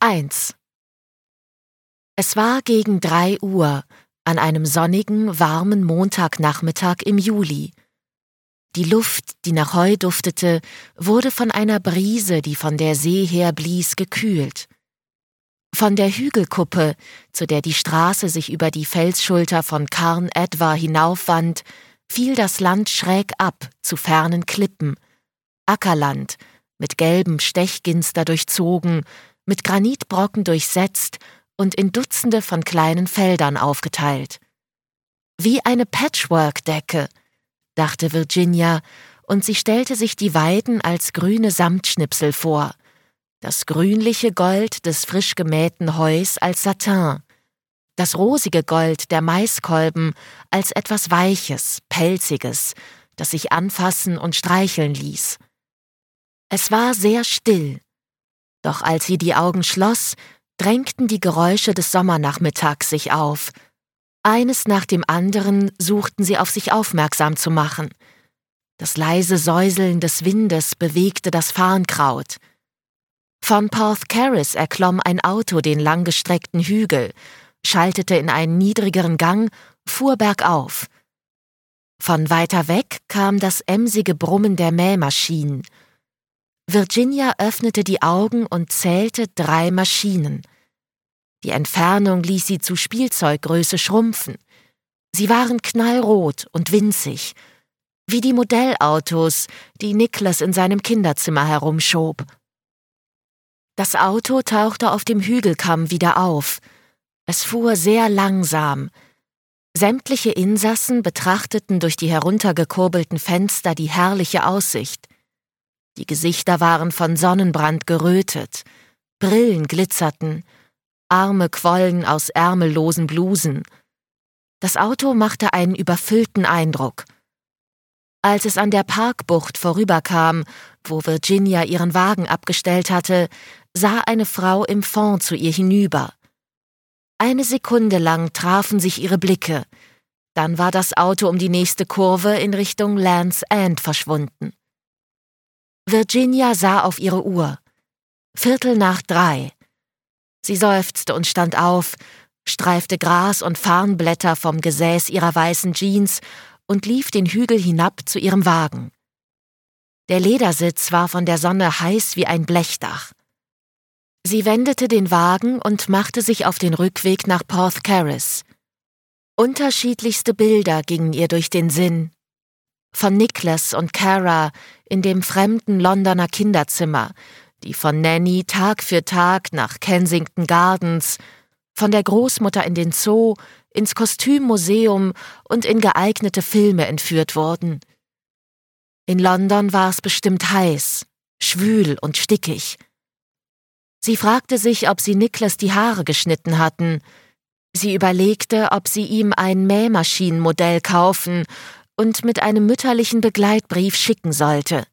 1. Es war gegen 3 Uhr an einem sonnigen, warmen Montagnachmittag im Juli. Die Luft, die nach Heu duftete, wurde von einer Brise, die von der See her blies, gekühlt. Von der Hügelkuppe, zu der die Straße sich über die Felsschulter von Carn Edwar hinaufwand, fiel das Land schräg ab zu fernen Klippen. Ackerland, mit gelbem Stechginster durchzogen, mit Granitbrocken durchsetzt und in Dutzende von kleinen Feldern aufgeteilt. Wie eine Patchwork-Decke, dachte Virginia, und sie stellte sich die Weiden als grüne Samtschnipsel vor, das grünliche Gold des frisch gemähten Heus als Satin, das rosige Gold der Maiskolben als etwas Weiches, Pelziges, das sich anfassen und streicheln ließ. Es war sehr still, doch als sie die Augen schloss, drängten die Geräusche des Sommernachmittags sich auf. Eines nach dem anderen suchten sie auf sich aufmerksam zu machen. Das leise Säuseln des Windes bewegte das Farnkraut. Von Porthcaris erklomm ein Auto den langgestreckten Hügel, schaltete in einen niedrigeren Gang, fuhr bergauf. Von weiter weg kam das emsige Brummen der Mähmaschinen. Virginia öffnete die Augen und zählte 3 Maschinen. Die Entfernung ließ sie zu Spielzeuggröße schrumpfen. Sie waren knallrot und winzig, wie die Modellautos, die Nicholas in seinem Kinderzimmer herumschob. Das Auto tauchte auf dem Hügelkamm wieder auf. Es fuhr sehr langsam. Sämtliche Insassen betrachteten durch die heruntergekurbelten Fenster die herrliche Aussicht. Die Gesichter waren von Sonnenbrand gerötet, Brillen glitzerten, Arme quollen aus ärmellosen Blusen. Das Auto machte einen überfüllten Eindruck. Als es an der Parkbucht vorüberkam, wo Virginia ihren Wagen abgestellt hatte, sah eine Frau im Fond zu ihr hinüber. Eine Sekunde lang trafen sich ihre Blicke, dann war das Auto um die nächste Kurve in Richtung Land's End verschwunden. Virginia sah auf ihre Uhr. 2:45. Sie seufzte und stand auf, streifte Gras und Farnblätter vom Gesäß ihrer weißen Jeans und lief den Hügel hinab zu ihrem Wagen. Der Ledersitz war von der Sonne heiß wie ein Blechdach. Sie wendete den Wagen und machte sich auf den Rückweg nach Porthcaris. Unterschiedlichste Bilder gingen ihr durch den Sinn. Von Nicholas und Cara in dem fremden Londoner Kinderzimmer, die von Nanny Tag für Tag nach Kensington Gardens, von der Großmutter in den Zoo, ins Kostümmuseum und in geeignete Filme entführt wurden. In London war es bestimmt heiß, schwül und stickig. Sie fragte sich, ob sie Nicholas die Haare geschnitten hatten. Sie überlegte, ob sie ihm ein Mähmaschinenmodell kaufen und mit einem mütterlichen Begleitbrief schicken sollte.